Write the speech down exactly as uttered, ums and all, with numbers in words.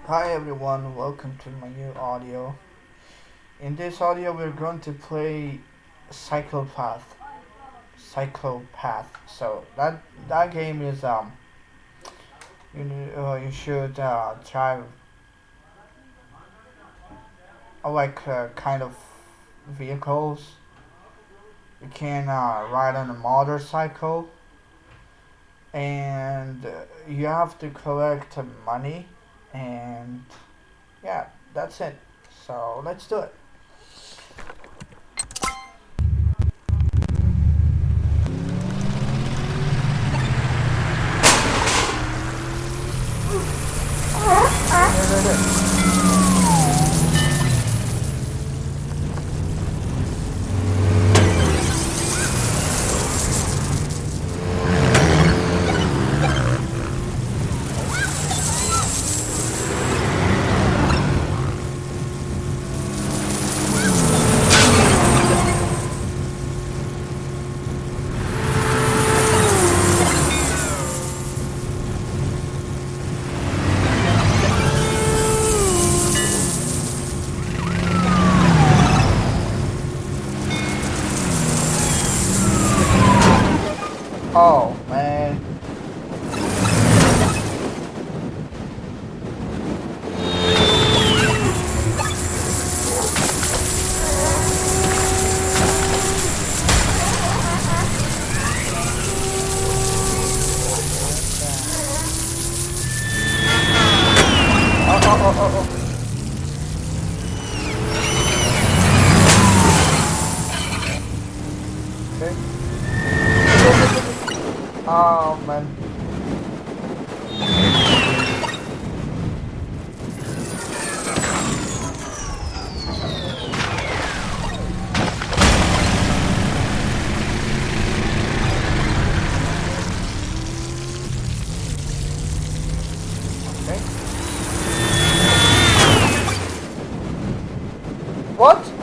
Hi everyone, welcome to my new audio. In this audio, we're going to play Psychopath. Psychopath. So that that game is um you uh, you should uh, try uh, like uh, kind of vehicles. You can uh, ride on a motorcycle, and uh, you have to collect uh, money, and yeah, that's it. So let's do it. Oh man. Oh, oh, oh, oh, oh. Okay. Oh man. Okay. What?